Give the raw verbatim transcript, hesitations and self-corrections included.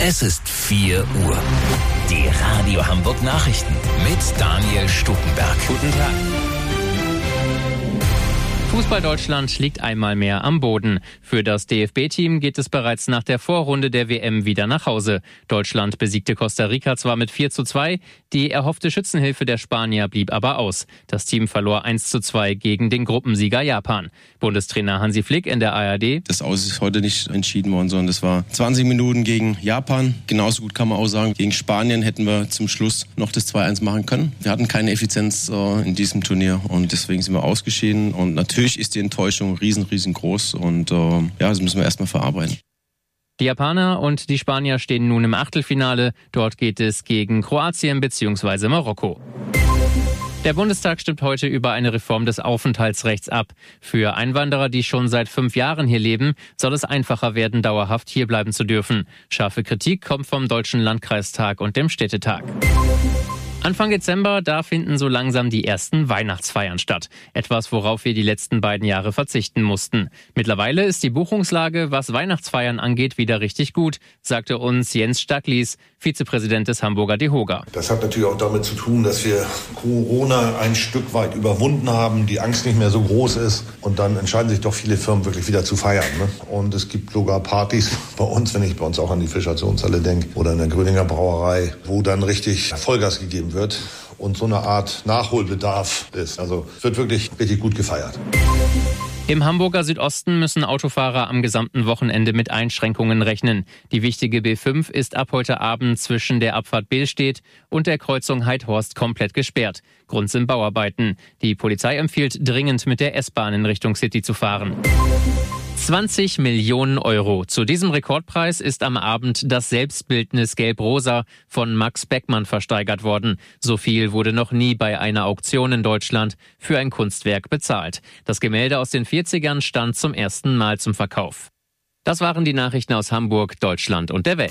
Es ist vier Uhr. Die Radio Hamburg Nachrichten mit Daniel Stuckenberg. Guten Tag. Fußball-Deutschland liegt einmal mehr am Boden. Für das D F B-Team geht es bereits nach der Vorrunde der W M wieder nach Hause. Deutschland besiegte Costa Rica zwar mit vier zu zwei, die erhoffte Schützenhilfe der Spanier blieb aber aus. Das Team verlor eins zu zwei gegen den Gruppensieger Japan. Bundestrainer Hansi Flick in der A R D. Das Aus ist heute nicht entschieden worden, sondern das war zwanzig Minuten gegen Japan. Genauso gut kann man auch sagen, gegen Spanien hätten wir zum Schluss noch das zwei eins machen können. Wir hatten keine Effizienz äh, in diesem Turnier und deswegen sind wir ausgeschieden. Und natürlich ist die Enttäuschung riesen, riesengroß und äh, ja, das müssen wir erstmal verarbeiten. Die Japaner und die Spanier stehen nun im Achtelfinale. Dort geht es gegen Kroatien bzw. Marokko. Der Bundestag stimmt heute über eine Reform des Aufenthaltsrechts ab. Für Einwanderer, die schon seit fünf Jahren hier leben, soll es einfacher werden, dauerhaft hierbleiben zu dürfen. Scharfe Kritik kommt vom Deutschen Landkreistag und dem Städtetag. Anfang Dezember, da finden so langsam die ersten Weihnachtsfeiern statt. Etwas, worauf wir die letzten beiden Jahre verzichten mussten. Mittlerweile ist die Buchungslage, was Weihnachtsfeiern angeht, wieder richtig gut, sagte uns Jens Stacklis, Vizepräsident des Hamburger DEHOGA. Das hat natürlich auch damit zu tun, dass wir Corona ein Stück weit überwunden haben, die Angst nicht mehr so groß ist und dann entscheiden sich doch viele Firmen wirklich wieder zu feiern. Ne? Und es gibt sogar Partys bei uns, wenn ich bei uns auch an die Fischationshalle denke oder in der Gröninger Brauerei, wo dann richtig Vollgas gegeben wird. wird und so eine Art Nachholbedarf ist. Also es wird wirklich richtig gut gefeiert. Im Hamburger Südosten müssen Autofahrer am gesamten Wochenende mit Einschränkungen rechnen. Die wichtige B fünf ist ab heute Abend zwischen der Abfahrt Behlstedt und der Kreuzung Heidhorst komplett gesperrt. Grund sind Bauarbeiten. Die Polizei empfiehlt dringend mit der S-Bahn in Richtung City zu fahren. zwanzig Millionen Euro. Zu diesem Rekordpreis ist am Abend das Selbstbildnis Gelb-Rosa von Max Beckmann versteigert worden. So viel wurde noch nie bei einer Auktion in Deutschland für ein Kunstwerk bezahlt. Das Gemälde aus den vierzigern stand zum ersten Mal zum Verkauf. Das waren die Nachrichten aus Hamburg, Deutschland und der Welt.